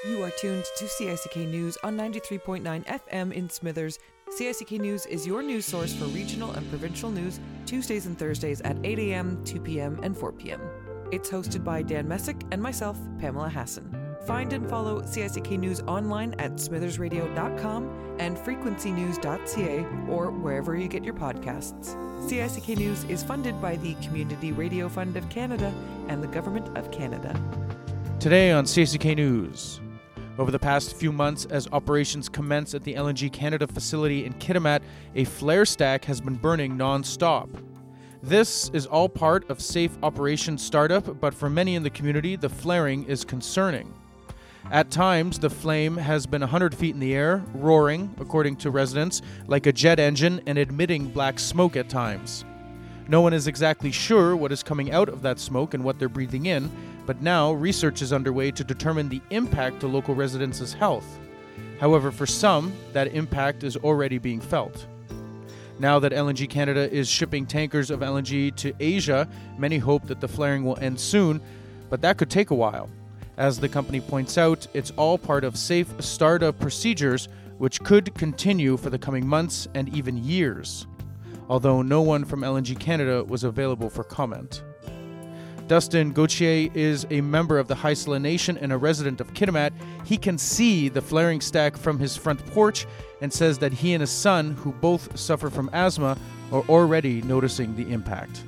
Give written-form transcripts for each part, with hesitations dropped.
You are tuned to CICK News on 93.9 FM in Smithers. CICK News is your news source for regional and provincial news, Tuesdays and Thursdays at 8 a.m., 2 p.m., and 4 p.m. It's hosted by Dan Messick and myself, Pamela Hassan. Find and follow CICK News online at smithersradio.com and frequencynews.ca or wherever you get your podcasts. CICK News is funded by the Community Radio Fund of Canada and the Government of Canada. Today on CICK News. Over the past few months, as operations commence at the LNG Canada facility in Kitimat, a flare stack has been burning non-stop. This is all part of safe operation startup, but for many in the community, the flaring is concerning. At times, the flame has been 100 feet in the air, roaring, according to residents, like a jet engine and emitting black smoke at times. No one is exactly sure what is coming out of that smoke and what they're breathing in, but now research is underway to determine the impact to local residents' health. However, for some, that impact is already being felt. Now that LNG Canada is shipping tankers of LNG to Asia, many hope that the flaring will end soon, but that could take a while. As the company points out, it's all part of safe startup procedures which could continue for the coming months and even years, although no one from LNG Canada was available for comment. Dustin Gauthier is a member of the Haisla Nation and a resident of Kitimat. He can see the flaring stack from his front porch and says that he and his son, who both suffer from asthma, are already noticing the impact.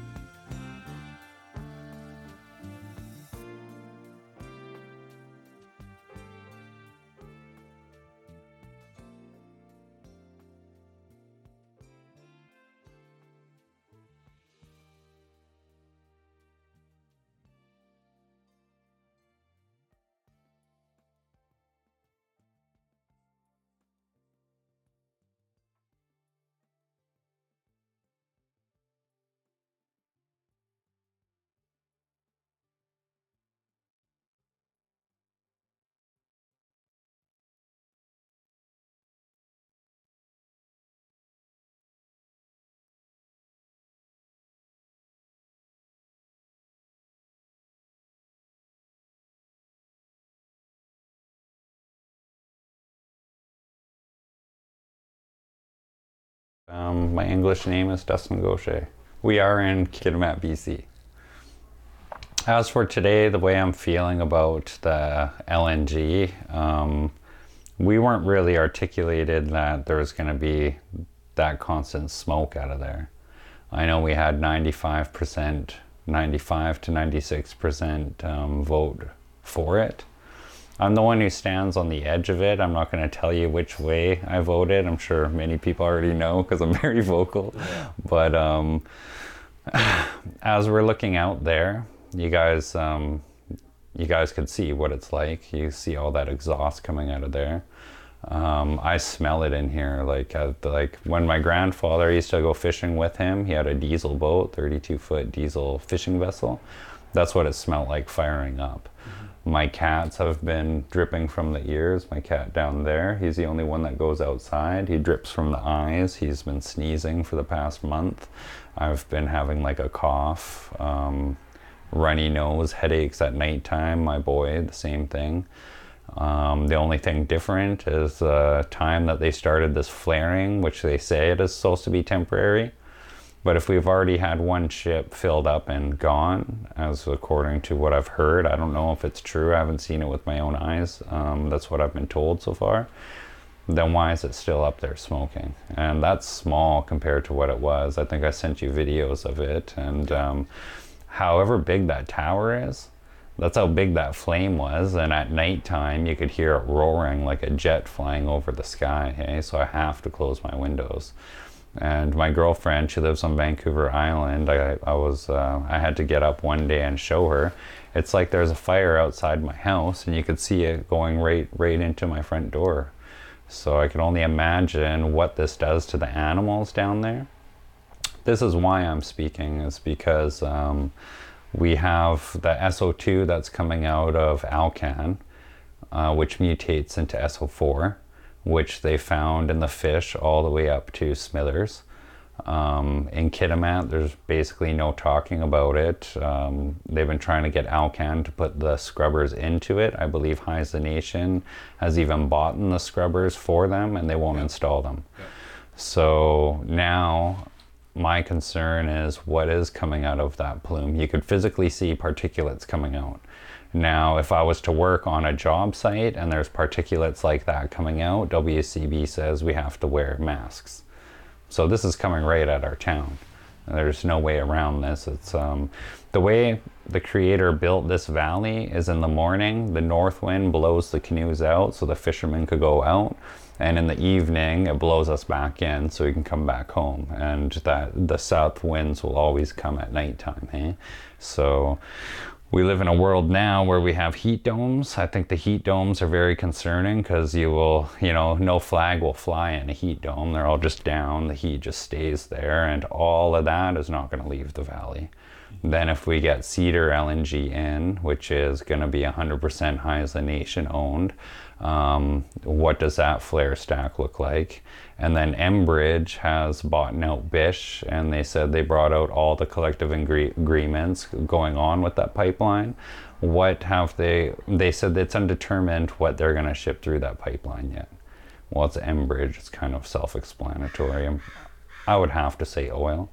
My English name is Dustin Gauthier. We are in Kitimat, BC. As for today, the way I'm feeling about the LNG, we weren't really articulated that there was going to be that constant smoke out of there. I know we had 95 to 96% vote for it. I'm the one who stands on the edge of it. I'm not going to tell you which way I voted. I'm sure many people already know because I'm very vocal. But as we're looking out there, you guys could see what it's like. You see all that exhaust coming out of there. I smell it in here. Like when my grandfather used to go fishing with him, he had a diesel boat, 32-foot diesel fishing vessel. That's what it smelled like firing up. My cats have been dripping from the ears. My cat down there, he's the only one that goes outside. He drips from the eyes. He's been sneezing for the past month. I've been having like a cough, runny nose, headaches at nighttime. My boy, the same thing. The only thing different is the time that they started this flaring, which they say it is supposed to be temporary. But if we've already had one ship filled up and gone, as according to what I've heard, I don't know if it's true, I haven't seen it with my own eyes, that's what I've been told so far, then why is it still up there smoking? And that's small compared to what it was. I think I sent you videos of it, and however big that tower is, that's how big that flame was, and at nighttime you could hear it roaring like a jet flying over the sky, okay? So I have to close my windows. And my girlfriend, she lives on Vancouver Island. I had to get up one day and show her. It's like there's a fire outside my house, and you could see it going right into my front door. So I can only imagine what this does to the animals down there. This is why I'm speaking, is because we have the SO2 that's coming out of Alcan, which mutates into SO4. Which they found in the fish all the way up to Smithers. In Kitimat, there's basically no talking about it. They've been trying to get Alcan to put the scrubbers into it. I believe Haisla Nation has even bought the scrubbers for them, and they won't install them. So now my concern is what is coming out of that plume. You could physically see particulates coming out. Now, if I was to work on a job site and there's particulates like that coming out, WCB says we have to wear masks. So this is coming right at our town. There's no way around this. It's the way the Creator built this valley is in the morning, the north wind blows the canoes out so the fishermen could go out. And in the evening, it blows us back in so we can come back home. And that the south winds will always come at nighttime. Eh? So we live in a world now where we have heat domes. I think the heat domes are very concerning because no flag will fly in a heat dome. They're all just down. The heat just stays there. And all of that is not going to leave the valley. Then if we get Cedar LNG in, which is going to be 100% Haisla Nation owned, what does that flare stack look like? And then Enbridge has bought out Bish, and they said they brought out all the collective agreements going on with that pipeline. What have they said it's undetermined what they're going to ship through that pipeline yet. Well, it's Enbridge, it's kind of self-explanatory. I would have to say oil,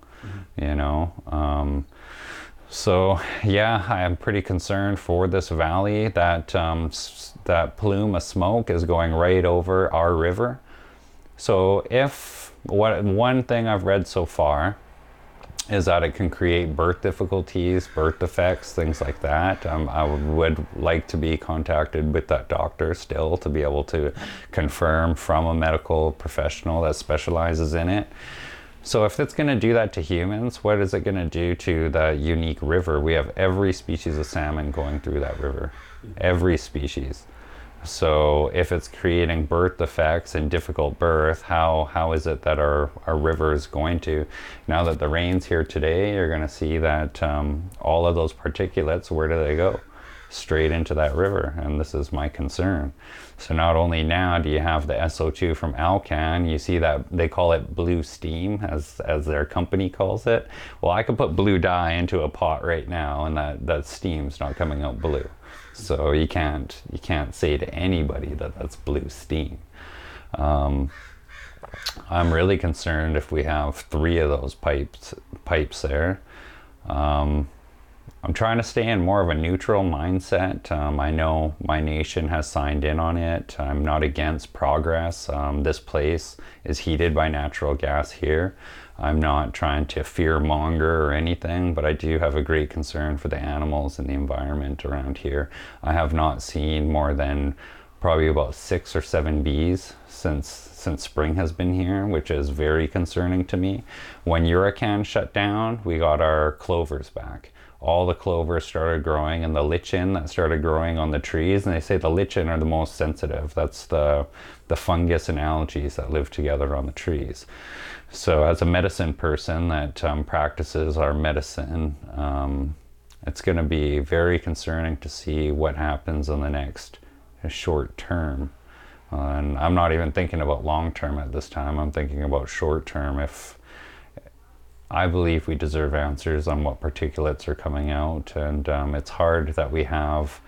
So yeah, I am pretty concerned for this valley. That plume of smoke is going right over our river. So one thing I've read so far is that it can create birth difficulties, birth defects, things like that. I would like to be contacted with that doctor still to be able to confirm from a medical professional that specializes in it. So if it's going to do that to humans, what is it going to do to the unique river? We have every species of salmon going through that river, every species. So if it's creating birth defects and difficult birth, how is it that our river is going to? Now that the rain's here today, you're going to see that all of those particulates, where do they go? Straight into that river, and this is my concern. So not only now do you have the SO2 from Alcan, you see that they call it blue steam as their company calls it. Well, I could put blue dye into a pot right now and that steam's not coming out blue. So you can't say to anybody that that's blue steam. I'm really concerned if we have 3 of those pipes there. I'm trying to stay in more of a neutral mindset. I know my nation has signed in on it. I'm not against progress. This place is heated by natural gas here. I'm not trying to fear monger or anything, but I do have a great concern for the animals and the environment around here. I have not seen more than probably about 6 or 7 bees since spring has been here, which is very concerning to me. When Hurricane shut down, we got our clovers back. All the clovers started growing, and the lichen that started growing on the trees, and they say the lichen are the most sensitive. That's the fungus and algae that live together on the trees. So as a medicine person that practices our medicine, it's going to be very concerning to see what happens in the next short term. And I'm not even thinking about long term at this time. I'm thinking about short term. If I believe we deserve answers on what particulates are coming out, and it's hard that we have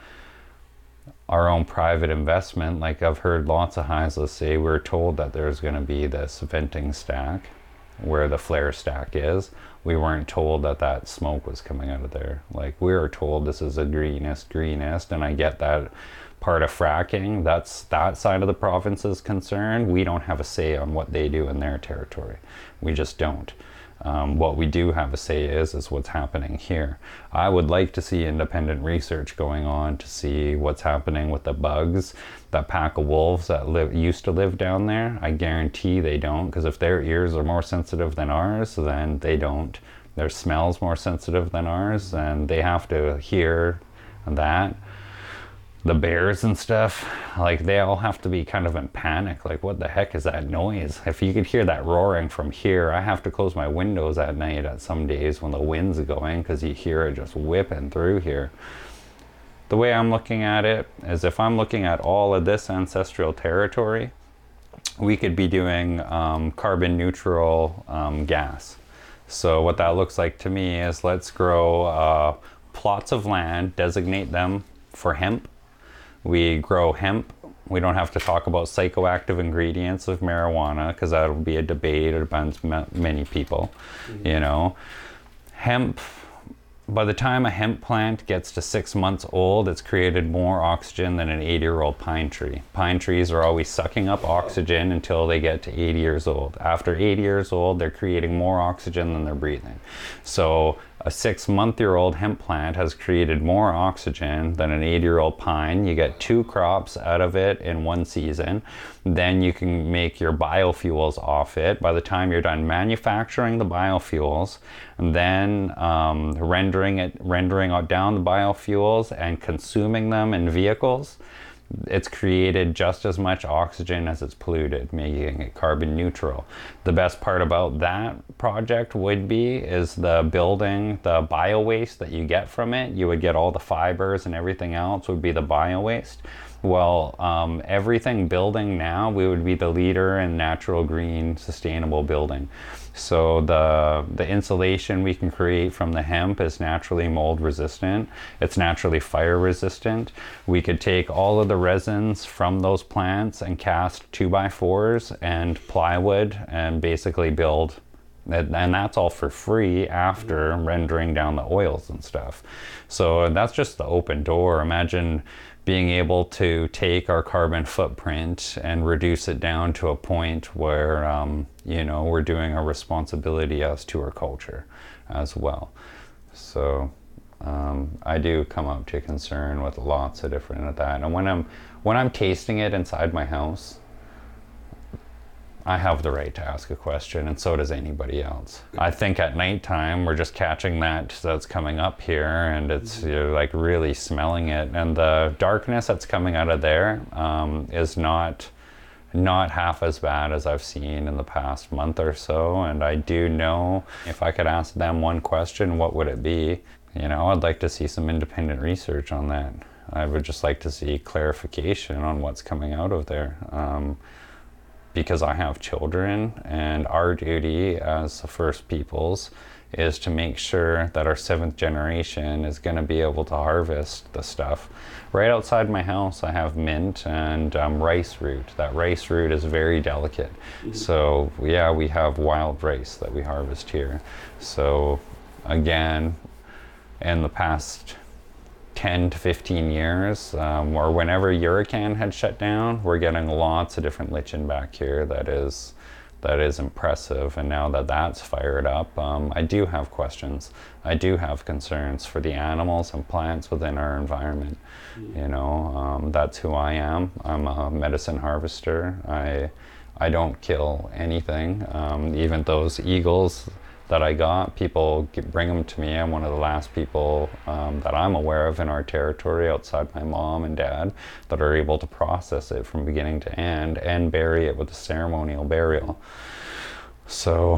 our own private investment. Like I've heard lots of Haisla say, we're told that there's going to be this venting stack where the flare stack is. We weren't told that smoke was coming out of there. Like we were told this is the greenest, and I get that part of fracking. That's that side of the province is concerned. We don't have a say on what they do in their territory. We just don't. What we do have a say is what's happening here. I would like to see independent research going on to see what's happening with the bugs, that pack of wolves that used to live down there. I guarantee they don't, because if their ears are more sensitive than ours, then they don't. Their smell's more sensitive than ours, and they have to hear that. The bears and stuff, like they all have to be kind of in panic. Like, what the heck is that noise? If you could hear that roaring from here, I have to close my windows at night at some days when the wind's going, because you hear it just whipping through here. The way I'm looking at it is, if I'm looking at all of this ancestral territory, we could be doing carbon neutral gas. So what that looks like to me is, let's grow plots of land, designate them for hemp. We grow hemp. We don't have to talk about psychoactive ingredients of marijuana, because that'll be a debate amongst many people. You know, hemp, by the time a hemp plant gets to 6 months old, it's created more oxygen than an 80-year-old pine tree. Pine trees are always sucking up oxygen until they get to 80 years old. After 80 years old, they're creating more oxygen than they're breathing. So a 6-month-year-old hemp plant has created more oxygen than an 80-year-old pine. You get 2 crops out of it in 1 season. Then you can make your biofuels off it. By the time you're done manufacturing the biofuels, and then rendering down the biofuels and consuming them in vehicles, it's created just as much oxygen as it's polluted, making it carbon neutral. The best part about that project is the bio waste that you get from it. You would get all the fibers, and everything else would be the bio waste. Well, everything building now, we would be the leader in natural, green, sustainable building. So the insulation we can create from the hemp is naturally mold resistant. It's naturally fire resistant. We could take all of the resins from those plants and cast 2x4s and plywood and basically build. And that's all for free after rendering down the oils and stuff. So that's just the open door. Imagine being able to take our carbon footprint and reduce it down to a point where, we're doing our responsibility as to our culture as well. So I do come up to concern with lots of different of that. And when I'm tasting it inside my house, I have the right to ask a question, and so does anybody else. I think at nighttime we're just catching that's coming up here, and it's like really smelling it. And the darkness that's coming out of there is not half as bad as I've seen in the past month or so. And I do know, if I could ask them one question, what would it be? I'd like to see some independent research on that. I would just like to see clarification on what's coming out of there. Because I have children, and our duty as the First Peoples is to make sure that our 7th generation is going to be able to harvest the stuff. Right outside my house, I have mint and rice root. That rice root is very delicate. So yeah, we have wild rice that we harvest here. So again, in the past 10 to 15 years, or whenever Hurricane had shut down, we're getting lots of different lichen back here. That is impressive. And now that that's fired up, I do have questions. I do have concerns for the animals and plants within our environment. That's who I am. I'm a medicine harvester. I don't kill anything. Even those eagles that I got, people bring them to me. I'm one of the last people that I'm aware of in our territory, outside my mom and dad, that are able to process it from beginning to end and bury it with a ceremonial burial. So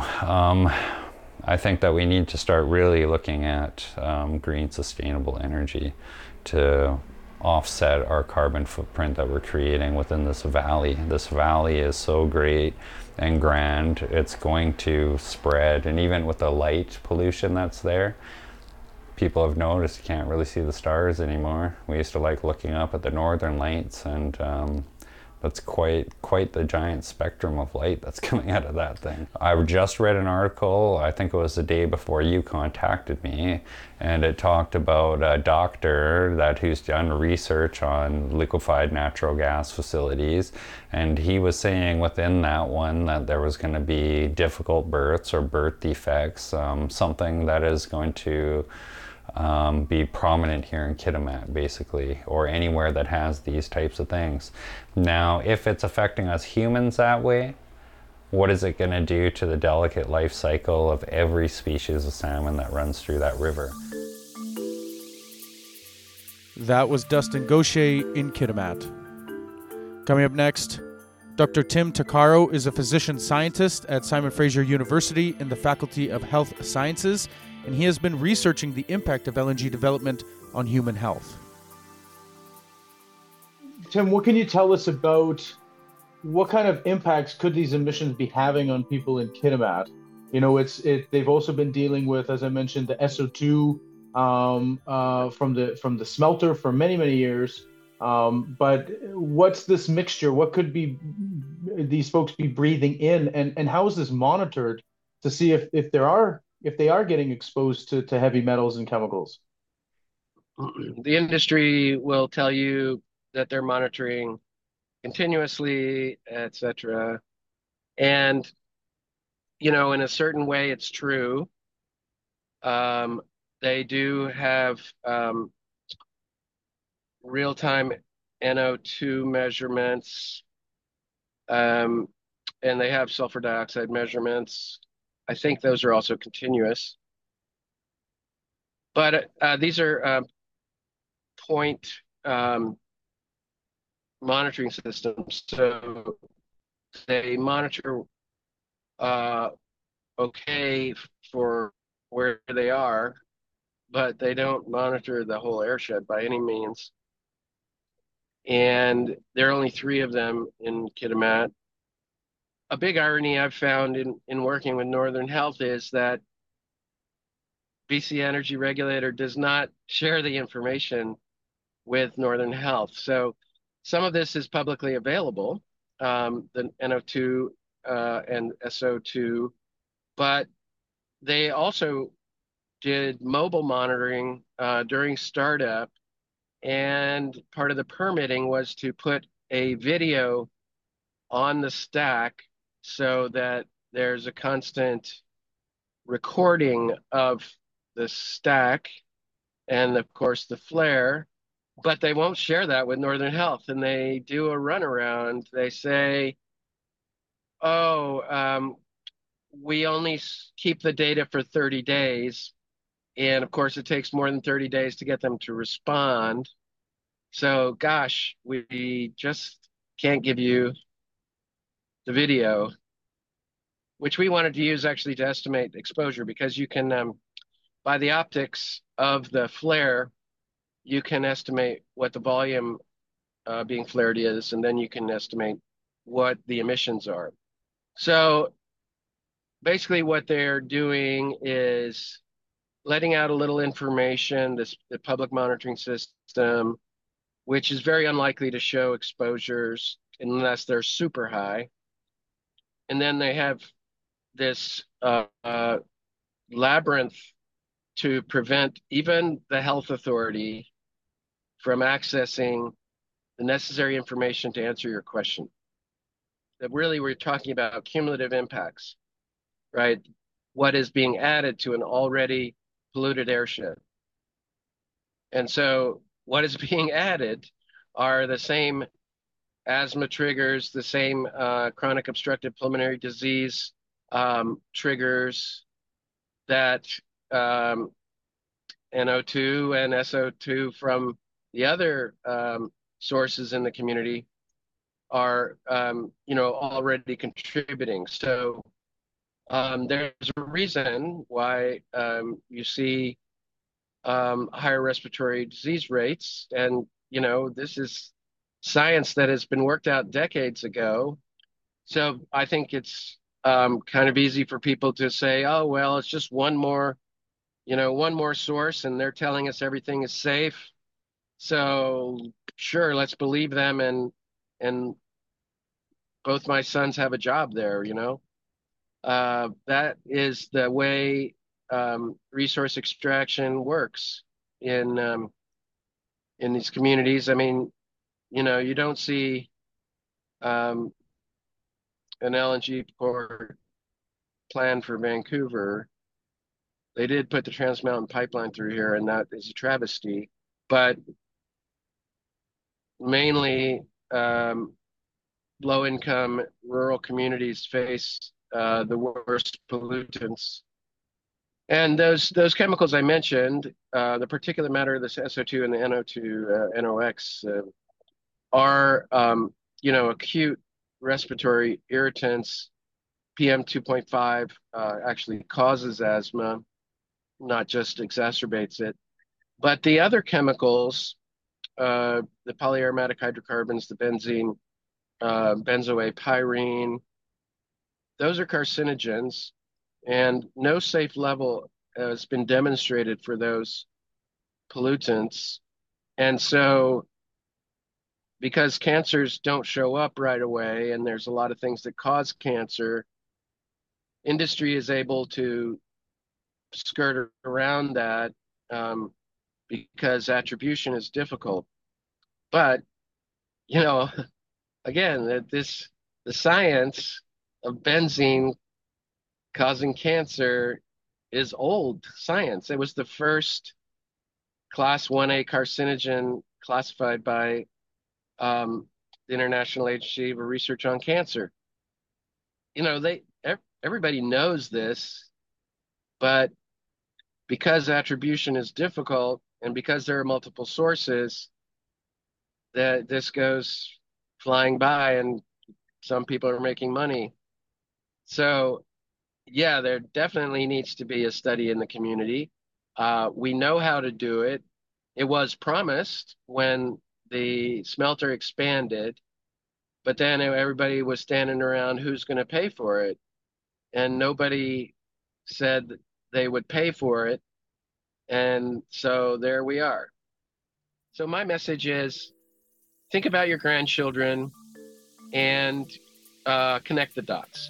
I think that we need to start really looking at green, sustainable energy to offset our carbon footprint that we're creating within this valley. This valley is so great and grand, it's going to spread. And even with the light pollution that's there, people have noticed you can't really see the stars anymore. We used to like looking up at the northern lights, and that's quite the giant spectrum of light that's coming out of that thing. I just read an article, I think it was the day before you contacted me, and it talked about a doctor who's done research on liquefied natural gas facilities, and he was saying within that one that there was going to be difficult births or birth defects, something that is going to be prominent here in Kitimat, basically, or anywhere that has these types of things. Now, if it's affecting us humans that way, what is it going to do to the delicate life cycle of every species of salmon that runs through that river? That was Dustin Gaucher in Kitimat. Coming up next, Dr. Tim Tuccaro is a physician scientist at Simon Fraser University in the Faculty of Health Sciences, and he has been researching the impact of LNG development on human health. Tim, what can you tell us about what kind of impacts could these emissions be having on people in Kitimat? They've also been dealing with, as I mentioned, the SO2 from the smelter for many, many years. But what's this mixture? What could be these folks be breathing in, and how is this monitored to see if they are getting exposed to heavy metals and chemicals? The industry will tell you that they're monitoring continuously, etc. And, in a certain way, it's true. They do have real-time NO2 measurements, and they have sulfur dioxide measurements. I think those are also continuous. But these are point monitoring systems. So they monitor okay for where they are, but they don't monitor the whole airshed by any means. And there are only 3 of them in Kitimat. A big irony I've found in working with Northern Health is that BC Energy Regulator does not share the information with Northern Health. So some of this is publicly available, the NO2 and SO2, but they also did mobile monitoring during startup, and part of the permitting was to put a video on the stack so that there's a constant recording of the stack and, of course, the flare. But they won't share that with Northern Health, and they do a runaround. They say, oh, we only keep the data for 30 days. And of course, it takes more than 30 days to get them to respond. So, gosh, we just can't give you the video, which we wanted to use actually to estimate exposure, because you can, by the optics of the flare, you can estimate what the volume being flared is, and then you can estimate what the emissions are. So basically what they're doing is letting out a little information, the public monitoring system, which is very unlikely to show exposures unless they're super high. And then they have this labyrinth to prevent even the health authority from accessing the necessary information to answer your question. That really we're talking about cumulative impacts, right? What is being added to an already polluted airshed. And so what is being added are the same asthma triggers, the same chronic obstructive pulmonary disease triggers that NO2 and SO2 from the other sources in the community are, already contributing. So there's a reason why you see higher respiratory disease rates. And, this is science that has been worked out decades ago. So I think it's kind of easy for people to say, oh, well, it's just one more source, and they're telling us everything is safe. So sure, let's believe them. And both my sons have a job there, that is the way resource extraction works in these communities. I mean, you don't see an LNG port plan for Vancouver. They did put the Trans Mountain Pipeline through here, and that is a travesty. But mainly low-income rural communities face the worst pollutants. And those chemicals I mentioned, the particulate matter, the SO2 and the NO2, NOx, are acute respiratory irritants. PM 2.5 actually causes asthma, not just exacerbates it. But the other chemicals, the polyaromatic hydrocarbons, the benzene, benzoate, those are carcinogens, and no safe level has been demonstrated for those pollutants. And so, because cancers don't show up right away, and there's a lot of things that cause cancer, industry is able to skirt around that because attribution is difficult. But, again, the science of benzene causing cancer is old science. It was the first class 1A carcinogen classified by the International Agency for Research on Cancer. Everybody knows this, but because attribution is difficult and because there are multiple sources, that this goes flying by and some people are making money. So, yeah, there definitely needs to be a study in the community. We know how to do it. It was promised when the smelter expanded, but then everybody was standing around, who's going to pay for it? And nobody said they would pay for it. And so there we are. So my message is, think about your grandchildren and connect the dots.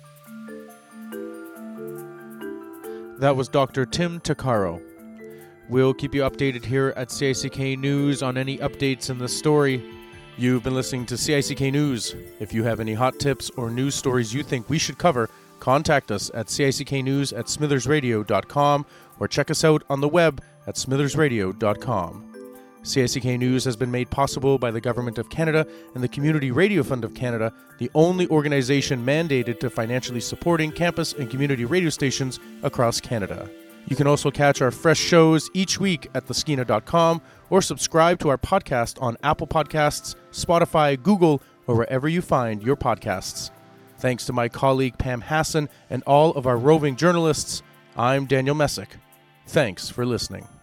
That was Dr. Tim Tuccaro. We'll keep you updated here at CICK News on any updates in the story. You've been listening to CICK News. If you have any hot tips or news stories you think we should cover, contact us at cicknews@smithersradio.com or check us out on the web at smithersradio.com. CICK News has been made possible by the Government of Canada and the Community Radio Fund of Canada, the only organization mandated to financially supporting campus and community radio stations across Canada. You can also catch our fresh shows each week at theskeena.com or subscribe to our podcast on Apple Podcasts, Spotify, Google, or wherever you find your podcasts. Thanks to my colleague Pam Hassan and all of our roving journalists, I'm Daniel Messick. Thanks for listening.